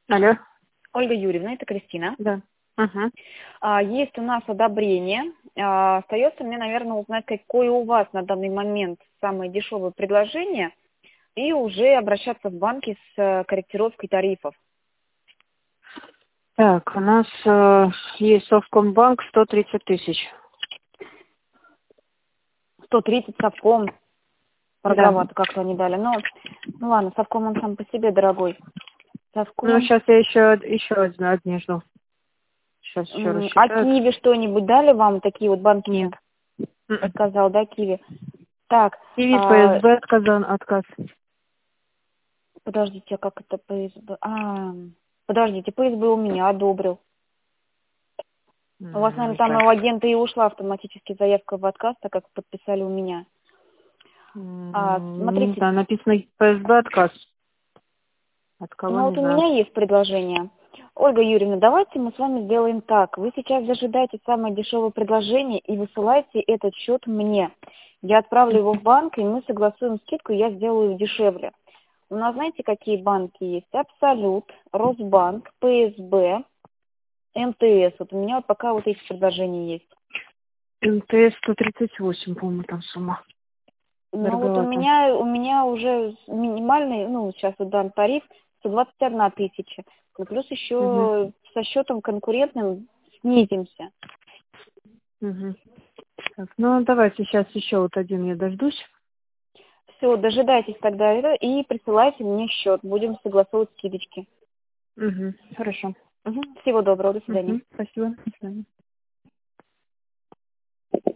Алло. Ольга Юрьевна, это Кристина. Да. Ага. Есть у нас одобрение. Остается мне, наверное, узнать, какое у вас на данный момент самое дешевое предложение, и уже обращаться в банки с корректировкой тарифов. Так, у нас есть Совкомбанк 130 тысяч. 130 совком. Да. Дороговато как-то они дали. Но, ну ладно, совком он сам по себе дорогой. Ну, Совком. сейчас я еще одни жду. Сейчас еще А рассчитают. Киви что-нибудь дали вам? Такие вот банки Нет. М-м. отказал, да, Киви? Так, И ФСБ отказ. подождите, а как это ПСБ? Подождите, ПСБ у меня одобрил. У вас, наверное, там Так. у агента и ушла автоматически заявка в отказ, так как подписали у меня. Не Смотрите, знаю, написано ФСБ отказ. От кого, ну не вот у знаю. меня есть предложение. Ольга Юрьевна, давайте мы с вами сделаем так. Вы сейчас дожидаете самое дешевое предложение и высылаете этот счет мне. Я отправлю его в банк, и мы согласуем скидку, и я сделаю дешевле. У нас знаете, какие банки есть? Абсолют, Росбанк, ПСБ, МТС. Вот у меня вот пока вот эти предложения есть. МТС 138, по-моему, там сумма. Ну вот у Дороговато. меня уже минимальный, ну сейчас вот дан тариф 121 тысяча. Ну, плюс Угу. еще со счетом конкурентным снизимся. Угу. Так, ну, давайте сейчас еще вот один я дождусь. Все, дожидайтесь тогда и присылайте мне счет. Будем согласовывать скидочки. Угу. Хорошо. Всего доброго, до свидания. Угу. Спасибо. До свидания.